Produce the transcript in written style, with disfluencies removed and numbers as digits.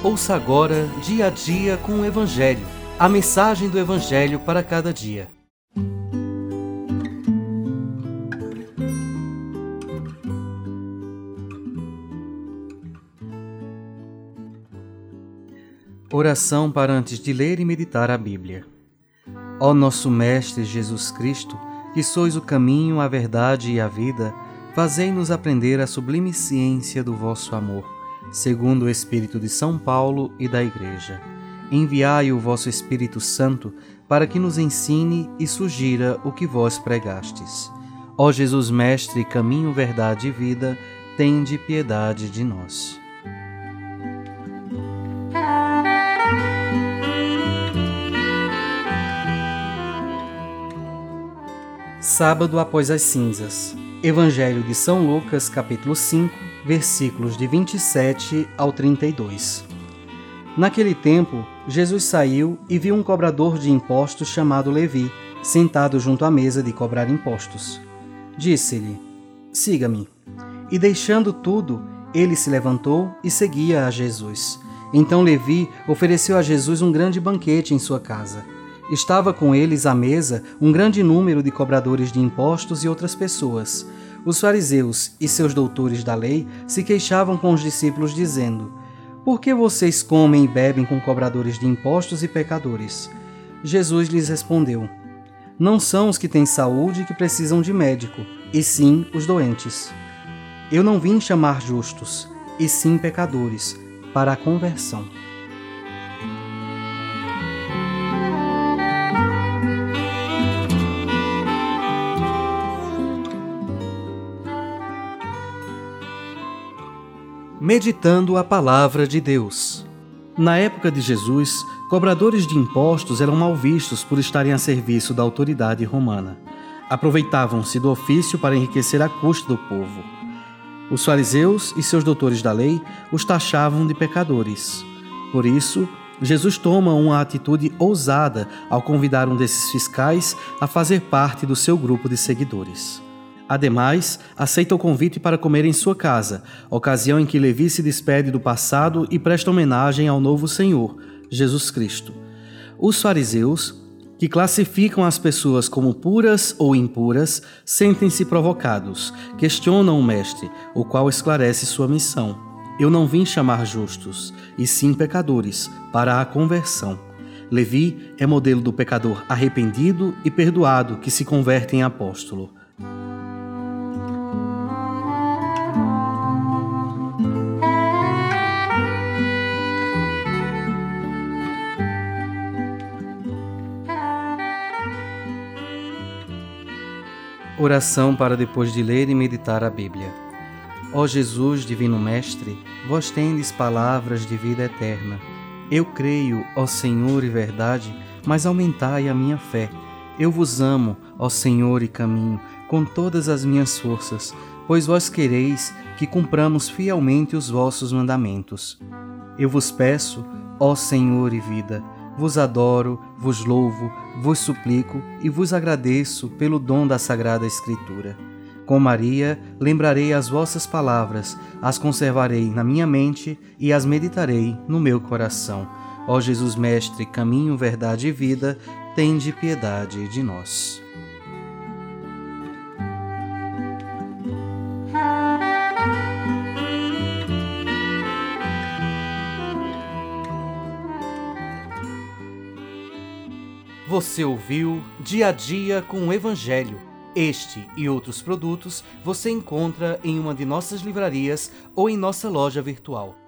Ouça agora Dia a Dia com o Evangelho, a mensagem do Evangelho para cada dia. Oração para antes de ler e meditar a Bíblia. Ó nosso Mestre Jesus Cristo, que sois o caminho, a verdade e a vida, fazei-nos aprender a sublime ciência do vosso amor, segundo o Espírito de São Paulo e da Igreja. Enviai o vosso Espírito Santo para que nos ensine e sugira o que vós pregastes. Ó Jesus Mestre, caminho, verdade e vida, tende piedade de nós. Sábado após as cinzas. Evangelho de São Lucas, capítulo 5, versículos de 27 ao 32. Naquele tempo, Jesus saiu e viu um cobrador de impostos chamado Levi, sentado junto à mesa de cobrar impostos. Disse-lhe: "Siga-me." E deixando tudo, ele se levantou e seguia a Jesus. Então Levi ofereceu a Jesus um grande banquete em sua casa. Estava com eles à mesa um grande número de cobradores de impostos e outras pessoas. Os fariseus e seus doutores da lei se queixavam com os discípulos, dizendo: "Por que vocês comem e bebem com cobradores de impostos e pecadores?" Jesus lhes respondeu: "Não são os que têm saúde que precisam de médico, e sim os doentes. Eu não vim chamar justos, e sim pecadores, para a conversão." Meditando a Palavra de Deus. Na época de Jesus, cobradores de impostos eram mal vistos por estarem a serviço da autoridade romana. Aproveitavam-se do ofício para enriquecer à custa do povo. Os fariseus e seus doutores da lei os taxavam de pecadores. Por isso, Jesus toma uma atitude ousada ao convidar um desses fiscais a fazer parte do seu grupo de seguidores. Ademais, aceita o convite para comer em sua casa, ocasião em que Levi se despede do passado e presta homenagem ao novo Senhor, Jesus Cristo. Os fariseus, que classificam as pessoas como puras ou impuras, sentem-se provocados, questionam o Mestre, o qual esclarece sua missão. Eu não vim chamar justos, e sim pecadores, para a conversão. Levi é modelo do pecador arrependido e perdoado que se converte em apóstolo. Oração para depois de ler e meditar a Bíblia. Ó Jesus, Divino Mestre, vós tendes palavras de vida eterna. Eu creio, ó Senhor e verdade, mas aumentai a minha fé. Eu vos amo, ó Senhor e caminho, com todas as minhas forças, pois vós quereis que cumpramos fielmente os vossos mandamentos. Eu vos peço, ó Senhor e vida, vos adoro, vos louvo, vos suplico e vos agradeço pelo dom da Sagrada Escritura. Com Maria, lembrarei as vossas palavras, as conservarei na minha mente e as meditarei no meu coração. Ó Jesus Mestre, caminho, verdade e vida, tende piedade de nós. Você ouviu Dia a Dia com o Evangelho. Este e outros produtos você encontra em uma de nossas livrarias ou em nossa loja virtual.